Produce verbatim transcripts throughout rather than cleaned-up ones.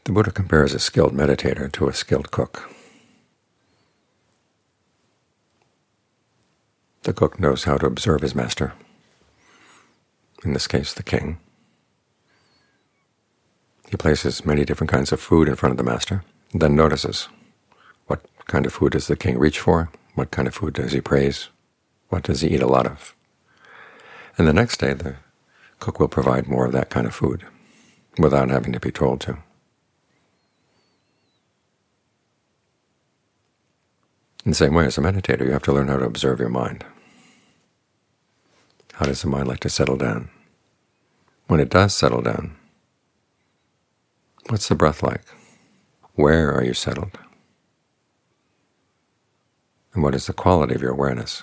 The Buddha compares a skilled meditator to a skilled cook. The cook knows how to observe his master, in this case the king. He places many different kinds of food in front of the master, and then notices what kind of food does the king reach for, what kind of food does he praise, what does he eat a lot of. And the next day the cook will provide more of that kind of food without having to be told to. In the same way, as a meditator, you have to learn how to observe your mind. How does the mind like to settle down? When it does settle down, what's the breath like? Where are you settled? And what is the quality of your awareness?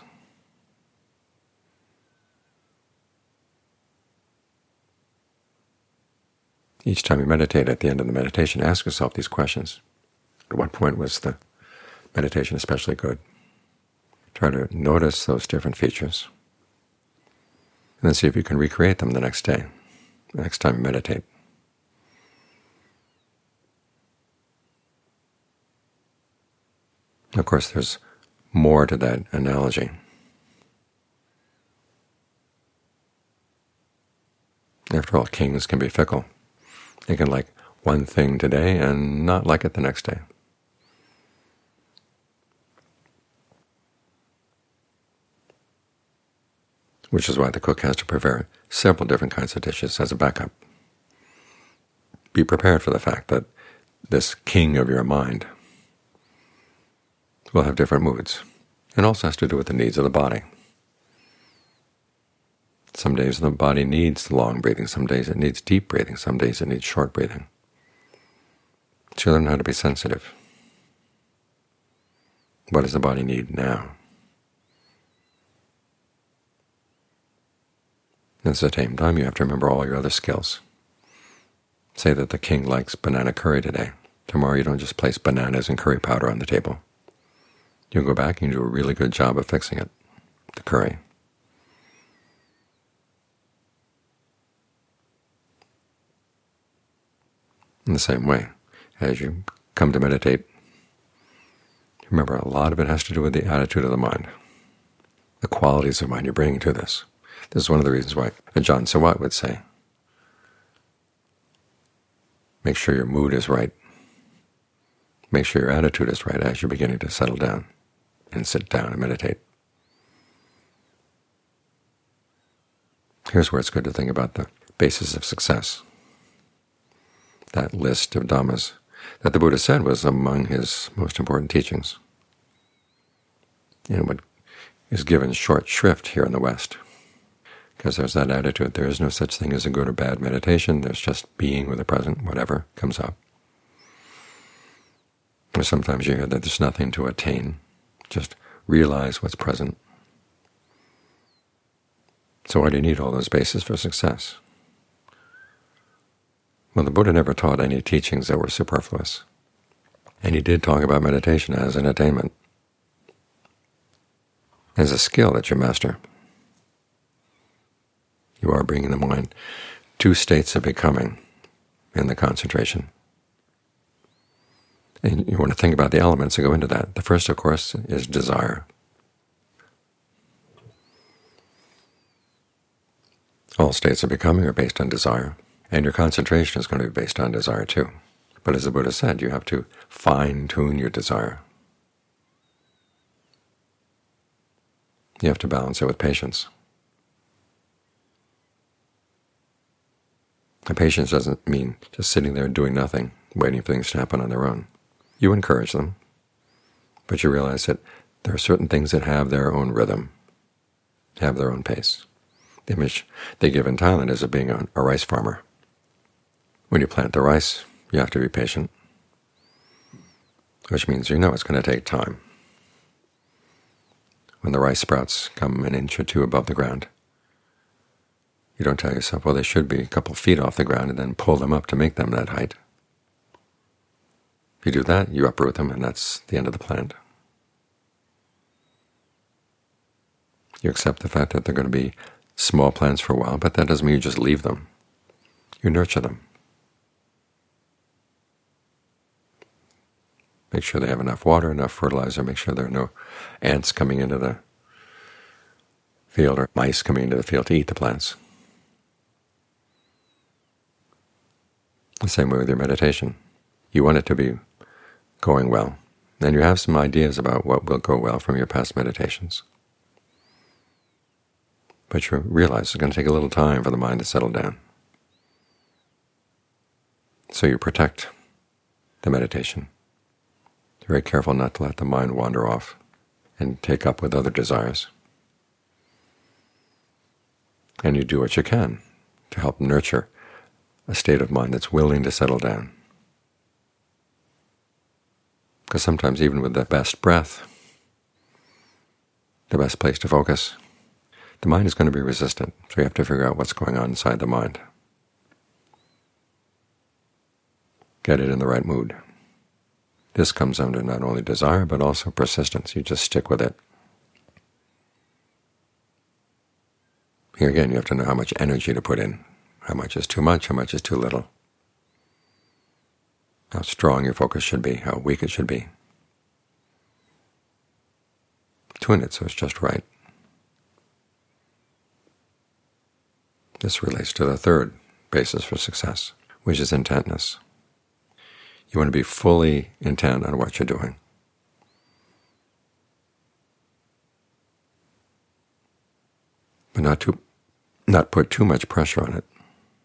Each time you meditate, at the end of the meditation, ask yourself these questions. At what point was the meditation especially good? Try to notice those different features, and then see if you can recreate them the next day, the next time you meditate. Of course, there's more to that analogy. After all, kings can be fickle. They can like one thing today and not like it the next day. Which is why the cook has to prepare several different kinds of dishes as a backup. Be prepared for the fact that this king of your mind will have different moods. It also has to do with the needs of the body. Some days the body needs long breathing, some days it needs deep breathing, some days it needs short breathing. So you learn how to be sensitive. What does the body need now? At the same time, you have to remember all your other skills. Say that the king likes banana curry today. Tomorrow you don't just place bananas and curry powder on the table. You go back and do a really good job of fixing it, the curry. In the same way, as you come to meditate, remember a lot of it has to do with the attitude of the mind, the qualities of mind you're bringing to this. This is one of the reasons why Ajahn Suwat would say, make sure your mood is right. Make sure your attitude is right as you're beginning to settle down and sit down and meditate. Here's where it's good to think about the basis of success. That list of dhammas that the Buddha said was among his most important teachings, and what is given short shrift here in the West. Because there's that attitude, there is no such thing as a good or bad meditation, there's just being with the present, whatever comes up. Or sometimes you hear that there's nothing to attain, just realize what's present. So why do you need all those bases for success? Well, the Buddha never taught any teachings that were superfluous, and he did talk about meditation as an attainment, as a skill that you master. You are bringing the mind to states of becoming in the concentration. And you want to think about the elements that go into that. The first, of course, is desire. All states of becoming are based on desire, and your concentration is going to be based on desire too. But as the Buddha said, you have to fine-tune your desire. You have to balance it with patience. And patience doesn't mean just sitting there doing nothing, waiting for things to happen on their own. You encourage them, but you realize that there are certain things that have their own rhythm, have their own pace. The image they give in Thailand is of being a, a rice farmer. When you plant the rice, you have to be patient, which means you know it's going to take time. When the rice sprouts come an inch or two above the ground, you don't tell yourself, well, they should be a couple feet off the ground, and then pull them up to make them that height. If you do that, you uproot them, and that's the end of the plant. You accept the fact that they're going to be small plants for a while, but that doesn't mean you just leave them. You nurture them. Make sure they have enough water, enough fertilizer, make sure there are no ants coming into the field or mice coming into the field to eat the plants. The same way with your meditation. You want it to be going well, and you have some ideas about what will go well from your past meditations. But you realize it's going to take a little time for the mind to settle down. So you protect the meditation. You're very careful not to let the mind wander off and take up with other desires. And you do what you can to help nurture a state of mind that's willing to settle down. Because sometimes even with the best breath, the best place to focus, the mind is going to be resistant, so you have to figure out what's going on inside the mind. Get it in the right mood. This comes under not only desire, but also persistence. You just stick with it. Here again, you have to know how much energy to put in. How much is too much, how much is too little. How strong your focus should be, how weak it should be. Tune it so it's just right. This relates to the third basis for success, which is intentness. You want to be fully intent on what you're doing. But not too, not put too much pressure on it.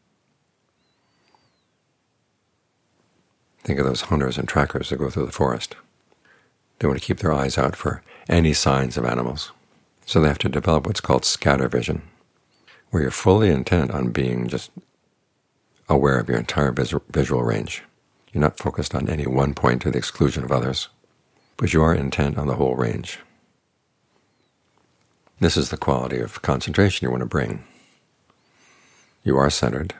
Think of those hunters and trackers that go through the forest. They want to keep their eyes out for any signs of animals. So they have to develop what's called scatter vision, where you're fully intent on being just aware of your entire visual range. You're not focused on any one point to the exclusion of others, but you are intent on the whole range. This is the quality of concentration you want to bring. You are centered,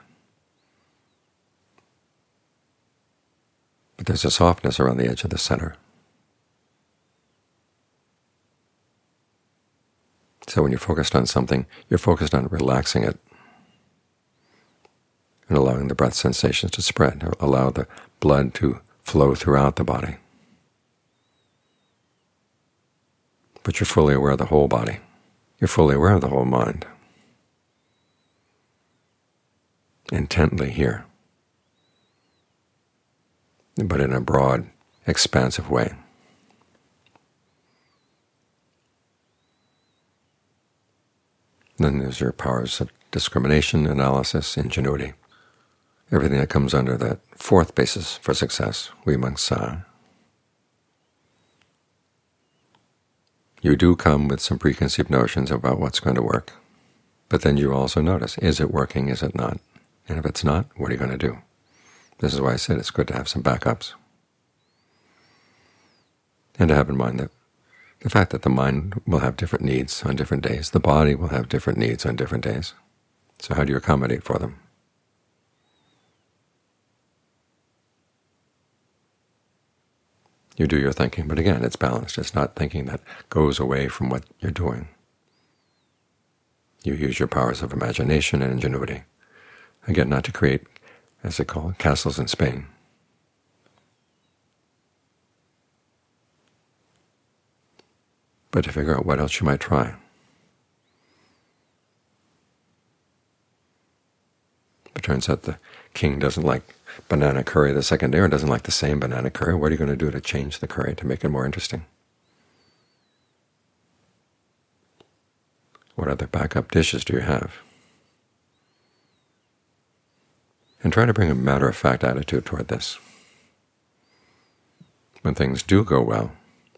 but there's a softness around the edge of the center. So when you're focused on something, you're focused on relaxing it and allowing the breath sensations to spread, or allow the blood to flow throughout the body. But you're fully aware of the whole body. You're fully aware of the whole mind. Intently here, but in a broad, expansive way. Then there's your powers of discrimination, analysis, ingenuity. Everything that comes under that fourth basis for success, vimamsa. You do come with some preconceived notions about what's going to work, but then you also notice, is it working, is it not? And if it's not, what are you going to do? This is why I said it's good to have some backups. And to have in mind that the fact that the mind will have different needs on different days, the body will have different needs on different days. So how do you accommodate for them? You do your thinking, but again, it's balanced. It's not thinking that goes away from what you're doing. You use your powers of imagination and ingenuity. Again, not to create, as they call it, castles in Spain. But to figure out what else you might try. It turns out the king doesn't like banana curry the second day, or doesn't like the same banana curry. What are you going to do to change the curry to make it more interesting? What other backup dishes do you have? And try to bring a matter-of-fact attitude toward this. When things do go well,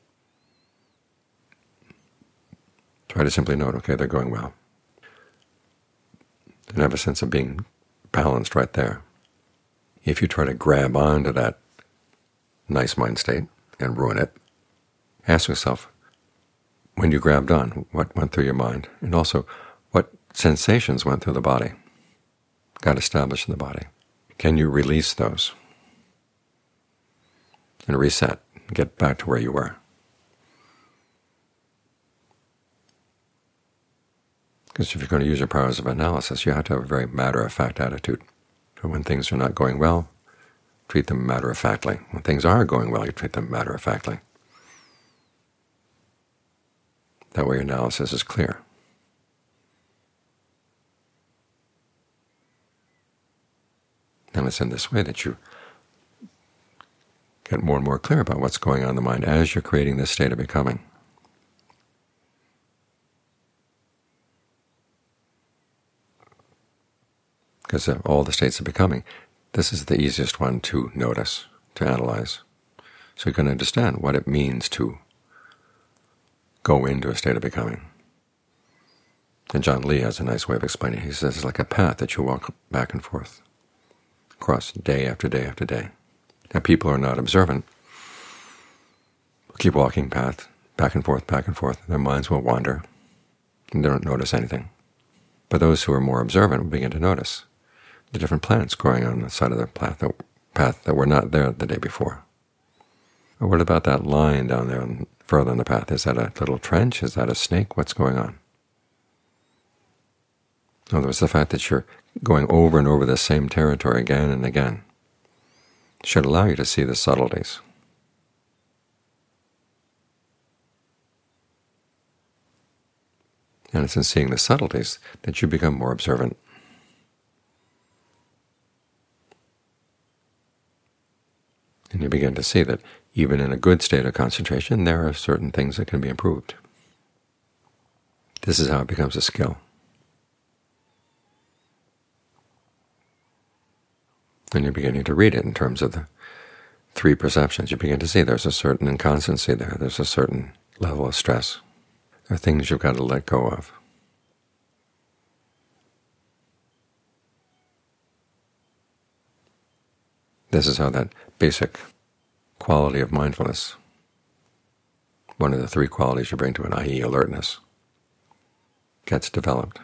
try to simply note, okay, they're going well. And have a sense of being balanced right there. If you try to grab onto that nice mind state and ruin it, ask yourself, when you grabbed on, what went through your mind? And also, what sensations went through the body, got established in the body? Can you release those and reset, and get back to where you were? Because if you're going to use your powers of analysis, you have to have a very matter-of-fact attitude. So when things are not going well, treat them matter-of-factly. When things are going well, you treat them matter-of-factly. That way your analysis is clear. And it's in this way that you get more and more clear about what's going on in the mind as you're creating this state of becoming. Because of all the states of becoming, this is the easiest one to notice, to analyze. So you can understand what it means to go into a state of becoming. And John Lee has a nice way of explaining it. He says it's like a path that you walk back and forth across day after day after day. Now people who are not observant will keep walking path back and forth, back and forth. Their minds will wander, and they don't notice anything. But those who are more observant will begin to notice the different plants growing on the side of the path that, path that were not there the day before. Or what about that line down there and further in the path? Is that a little trench? Is that a snake? What's going on? In other words, the fact that you're going over and over the same territory again and again should allow you to see the subtleties. And it's in seeing the subtleties that you become more observant. And you begin to see that even in a good state of concentration, there are certain things that can be improved. This is how it becomes a skill. And you're beginning to read it in terms of the three perceptions. You begin to see there's a certain inconstancy there. There's a certain level of stress. There are things you've got to let go of. This is how that basic quality of mindfulness, one of the three qualities you bring to it, that is alertness, gets developed.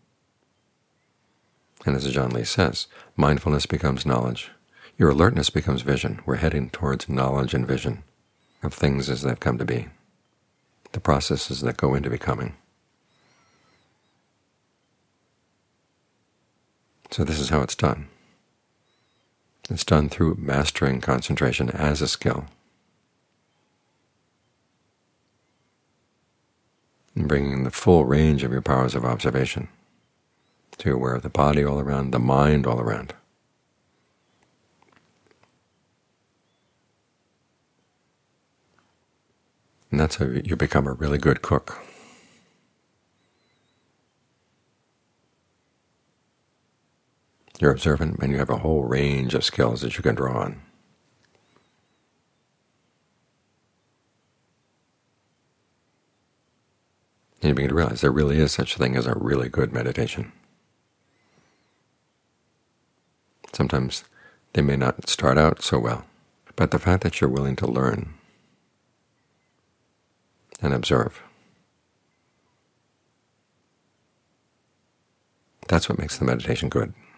And as John Lee says, mindfulness becomes knowledge. Your alertness becomes vision. We're heading towards knowledge and vision of things as they've come to be, the processes that go into becoming. So this is how it's done. It's done through mastering concentration as a skill, and bringing the full range of your powers of observation. So you're aware of the body all around, the mind all around. And that's how you become a really good cook. You're observant, and you have a whole range of skills that you can draw on. And you begin to realize there really is such a thing as a really good meditation. Sometimes they may not start out so well, but the fact that you're willing to learn and observe, that's what makes the meditation good.